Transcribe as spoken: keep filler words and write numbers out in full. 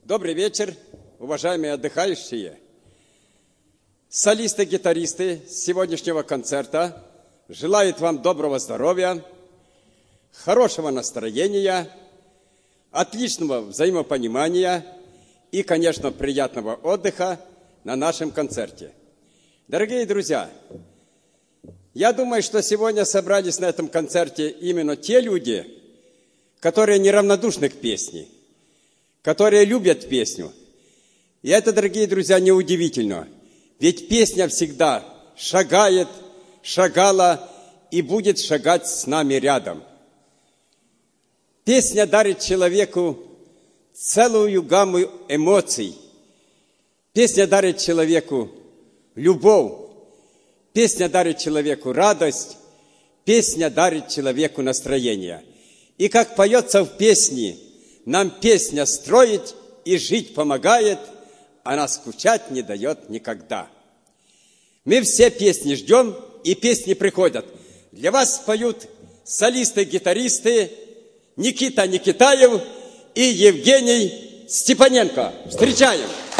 Добрый вечер, уважаемые отдыхающие. Солисты-гитаристы сегодняшнего концерта желают вам доброго здоровья, хорошего настроения, отличного взаимопонимания и, конечно, приятного отдыха на нашем концерте. Дорогие друзья, я думаю, что сегодня собрались на этом концерте именно те люди, которые неравнодушны к песне, которые любят песню. И это, дорогие друзья, неудивительно. Ведь песня всегда шагает, шагала и будет шагать с нами рядом. Песня дарит человеку целую гамму эмоций. Песня дарит человеку любовь. Песня дарит человеку радость. Песня дарит человеку настроение. И как поется в песне, нам песня строить и жить помогает, она скучать не дает никогда. Мы все песни ждем, и песни приходят. Для вас поют солисты-гитаристы Никита Никитаев и Евгений Степаненко. Встречаем!